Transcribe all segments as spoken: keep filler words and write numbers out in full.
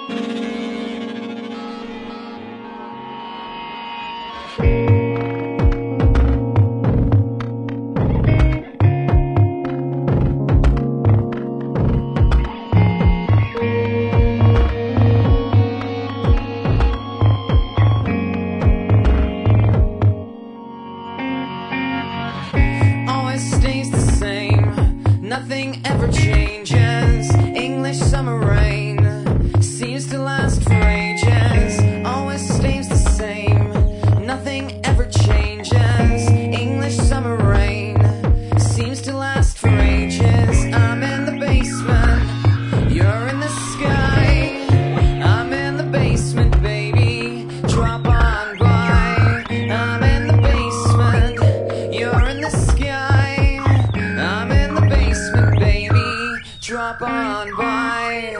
Nothing ever changes. English summer rain seems to last for ages. Always stays the same. Nothing ever changes. English summer rain seems to last for ages. I'm in the basement, you're in the sky. I'm in the basement, baby, drop on by. I'm in the basement, you're in the sky. I'm in the basement, baby, drop on by.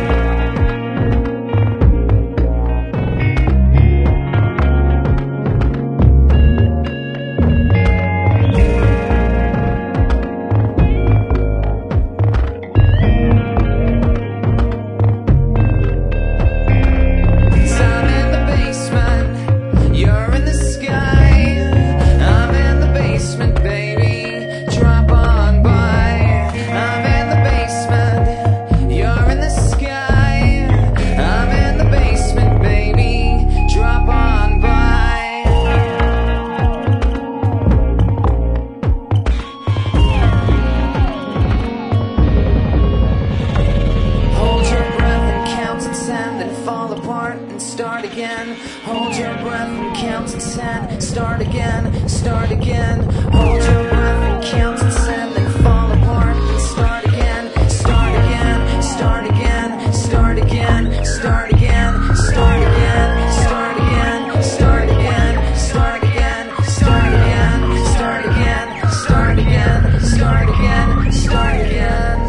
Start again, hold your breath and count to ten. Start again, start again. Hold your breath and count to ten, then fall apart and start again. Start again, start again, start again, start again, start again, start again, start again, start again, start again, start again, start again, start again, start again.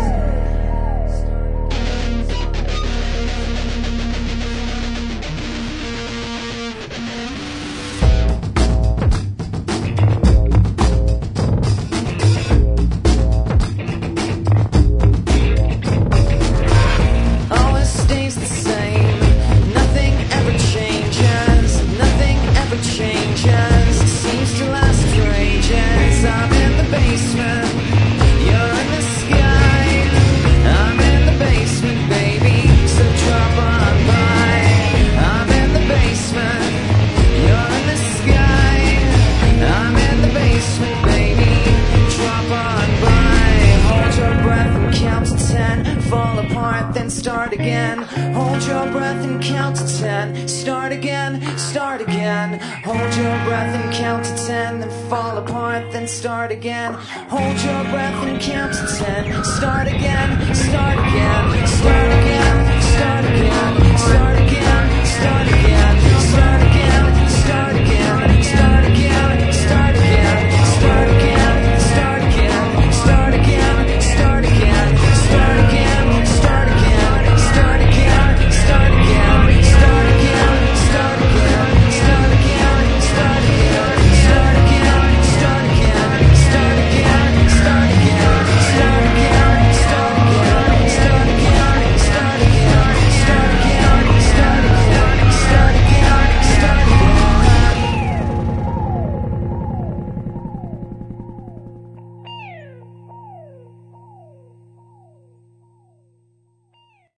Fall apart, then start again. Hold your breath and count to ten. Start again, start again. Hold your breath and count to ten. Then fall apart, then start again. Hold your breath and count to ten. Start again, start again, start again.